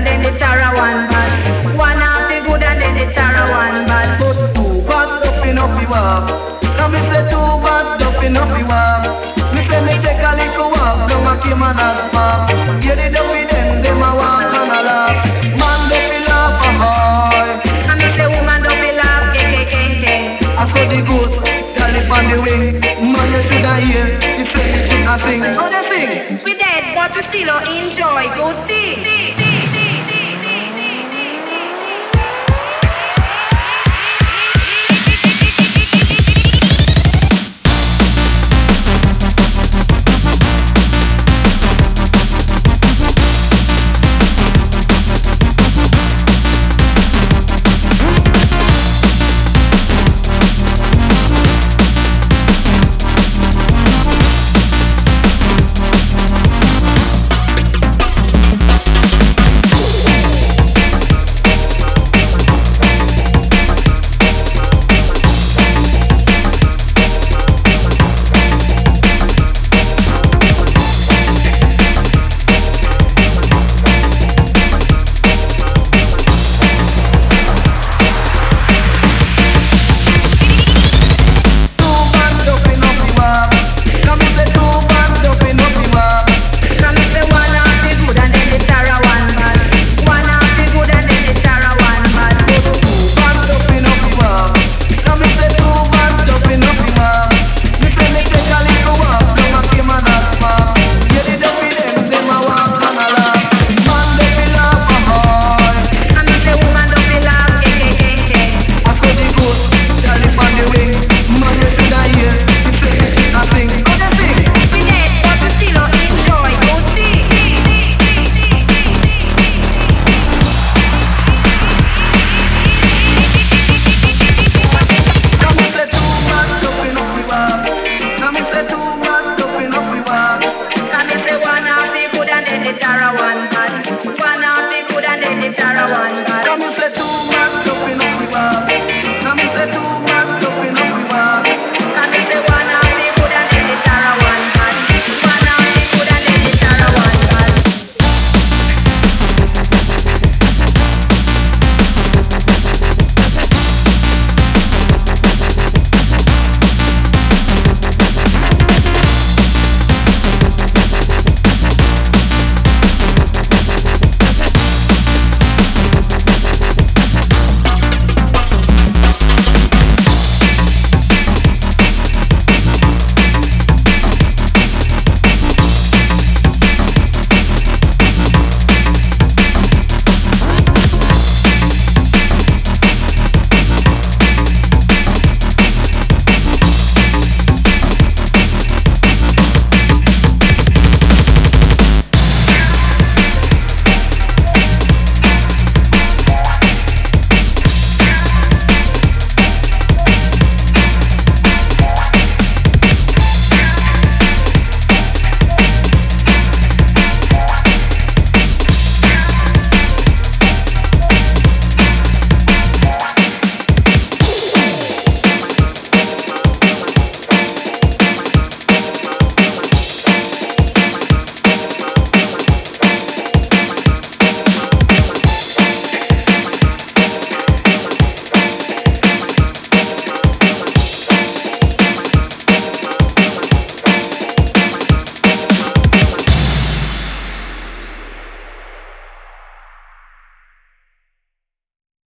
and then the Tara one bad. One half be good and then the Tara one bad. But too bad dumping up the walk. Now me say too bad dumping up the walk. Me say me take a little walk down a Caymanas Park. Hear the dumpy them a walk and a laugh. Man dumpy laugh a boy. And me say woman dumpy laugh, k. I saw the ghost, girl up on the wing. Man you shoulda hear, the same chick a sing. How they sing? We dead but we still enjoy good tea.